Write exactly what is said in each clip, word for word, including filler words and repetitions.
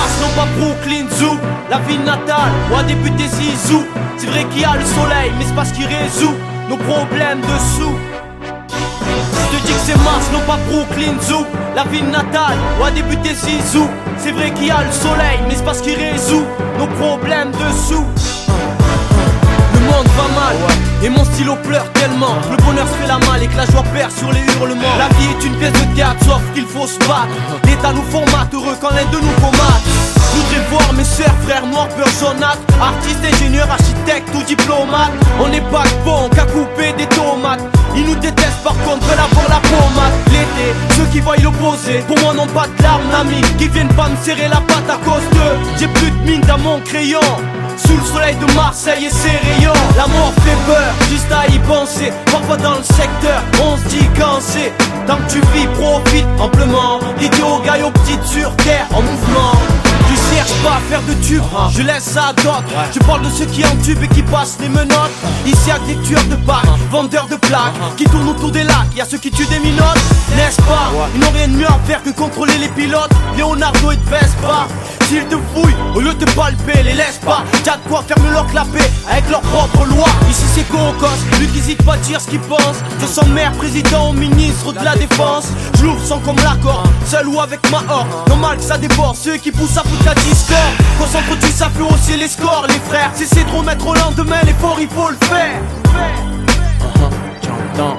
Mars, non pas Brooklyn Zoo. La ville natale, où a débuté Zizou. C'est vrai qu'il y a le soleil, mais c'est pas ce qui résout nos problèmes de sous. Je te dis que c'est Mars, non pas Brooklyn Zoo. La ville natale, où a débuté Zizou. C'est vrai qu'il y a le soleil, mais c'est pas ce qui résout nos problèmes de sous. Le monde va mal, ouais. Et mon stylo pleure tellement que le bonheur se fait la malle et que la joie perd sur les hurlements. La vie est une pièce de théâtre, sauf qu'il faut se battre. L'État nous formate, heureux quand l'un de nous commate. Je voudrais voir mes sœurs, frères noirs, peur jaunâtre. Artistes, ingénieurs, architectes ou diplomates. On n'est pas bon qu'à couper des tomates. Ils nous détestent par contre, veulent avoir la pommade. L'été, ceux qui voient l'opposé, pour moi n'ont pas de larmes d'amis. Qui viennent pas me serrer la patte à cause d'eux. J'ai plus de mine dans mon crayon. Sous le soleil de Marseille et ses rayons. La mort fait peur, juste à y penser. Parfois dans le secteur, on se dit quand c'est. Tant que tu vis, profite amplement. Idiot, gars aux petites sur terre, en mouvement. Je cherche pas à faire de tubes, je laisse ça à d'autres. Je parle de ceux qui entubent et qui passent les menottes. Ici y'a des tueurs de packs, vendeurs de plaques, qui tournent autour des lacs, y'a ceux qui tuent des minottes. N'est-ce pas, ils n'ont rien de mieux à faire que contrôler les pilotes. Leonardo et de Vespa. S'ils te fouillent, au lieu de te palper, les laisse pas. Y'a de quoi fermer leur clapet avec leur propre loi. Ici c'est Cocos, lui qui hésite pas à dire ce qu'il pense. De son maire, président, ministre de la défense. Je l'ouvre sans comme l'accord, seul ou avec ma horde. Normal que ça déborde, ceux qui poussent à foutre la discorde. Concentre-tu, ça fait hausser les scores, les frères. Cessez de remettre au lendemain, l'effort il faut le faire. uh-huh, J'entends.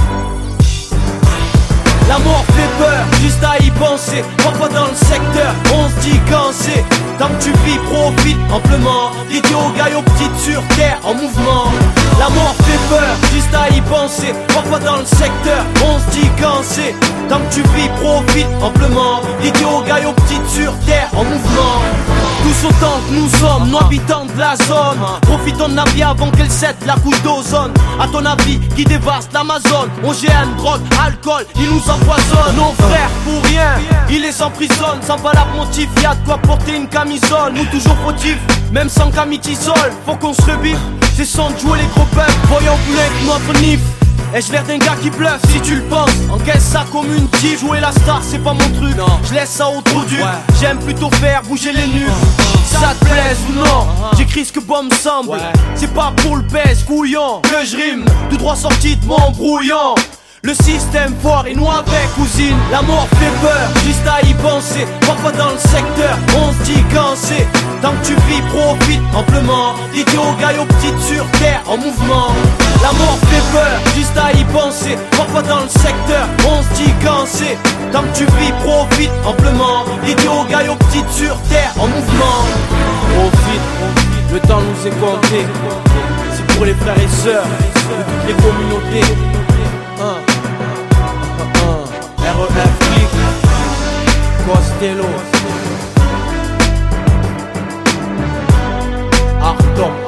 La mort fait peur, juste à y penser. Parfois dans le secteur, on se dit quand c'est. Tant que tu vis, profite amplement. Idiot, gars aux petites sur terre, en mouvement. La mort fait peur, juste à y penser. Parfois dans le secteur, on se dit quand c'est. Tant que tu vis, profite amplement. Idiot, gars aux petites sur terre, en mouvement. Tous autant que nous sommes, nous habitants de la zone. Profitons de la vie avant qu'elle cède la couche d'ozone. À ton avis, qui dévaste l'Amazone. O G M, drogue, alcool, ils nous empoisonnent. Nos frères pour rien, ils les emprisonnent. Sans valable motif, y'a de quoi porter une camisole. Nous toujours fautifs, même sans camitisole. Faut qu'on se rebiffe, c'est sans de jouer les gros peuples. Voyons plus avec notre nif. Ai-je l'air d'un gars qui bluffe si tu le penses? Encaisse ça comme une tige. Jouer la star c'est pas mon truc, je laisse ça au trou dur. J'aime plutôt faire bouger les nues. Ça te plaise ou non, j'écris ce que bon me semble. C'est pas pour le baisse couillon que je rime, tout droit sorti de mon brouillon. Le système fort et nous avec cousine. La mort fait peur, juste à y penser. Parfois dans le secteur, on se dit quand c'est. Tant que tu vis, profite amplement. Idiot, gars aux petites sur terre, en mouvement. La mort fait peur, juste à y penser. Parfois dans le secteur, on se dit quand c'est. Tant que tu vis, profite amplement. Idiot, gars aux petites sur terre, en mouvement. Profite, le temps nous est compté. C'est pour les frères et sœurs de toutes les communautés. Un, un, un, R E F Click, Costello, Arton.